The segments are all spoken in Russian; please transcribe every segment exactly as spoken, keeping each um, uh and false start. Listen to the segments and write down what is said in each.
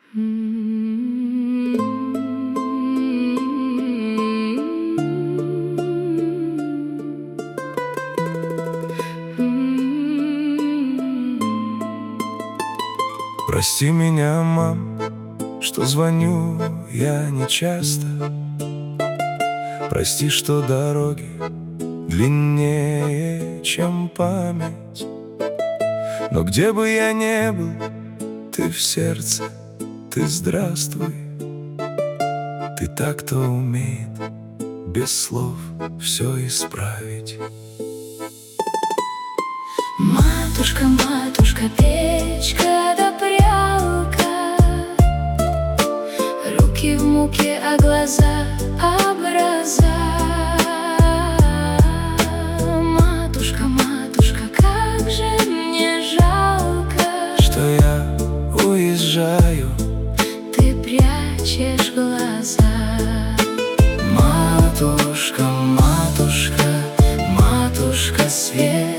Прости меня, мам, что звоню я нечасто. Прости, что дороги длиннее, чем память. Но где бы я ни был, ты в сердце, ты здравствуй. Ты так, кто умеет без слов все исправить. Матушка, матушка, печка да прялка, руки в муке, а глаза образа. Матушка, матушка, как же мне жалко, что я уезжаю, ты прячешь глаза. Матушка, матушка, матушка свет,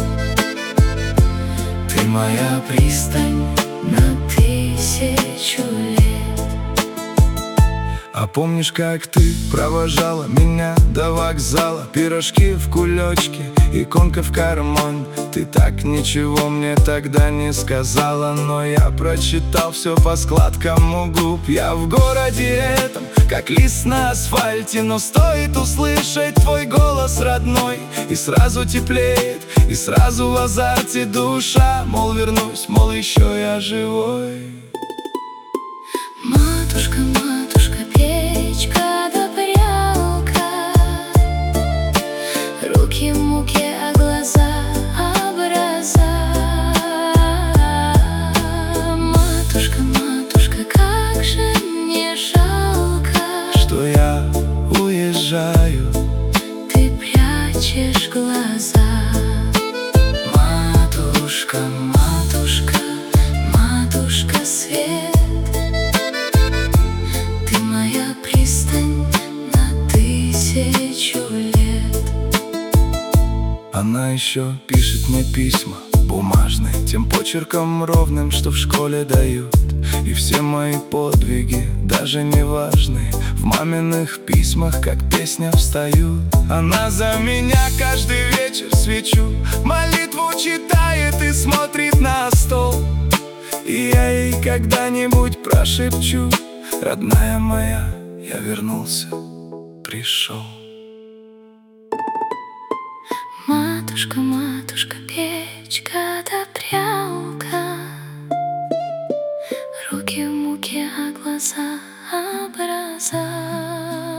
ты моя пристань на тысячу лет. А помнишь, как ты провожала меня до вокзала? Пирожки в кулечке, иконка в карман. Ты так ничего мне тогда не сказала, но я прочитал все по складкам у губ. Я в городе этом, как лист на асфальте, но стоит услышать твой голос родной, и сразу теплеет, и сразу в азарте душа. Мол, вернусь, мол, еще я живой. Матушка, матушка, печка да прялка, руки в муке, а глаза образа. Матушка, матушка, как же мне жалко, что я уезжаю, ты прячешь глаза. Матушка, Матушка, матушка свет, ты моя пристань на тысячу лет. она еще пишет мне письма бумажные, тем почерком ровным, что в школе дают. И все мои подвиги, даже не важные, в маминых письмах, как песня, встают. Она за меня каждый вечер свечу, молитву читает и смотрит на стол. И я ей когда-нибудь прошепчу: родная моя, я вернулся, пришел. Матушка, матушка, печка да прялка, руки в муке, а глаза образа.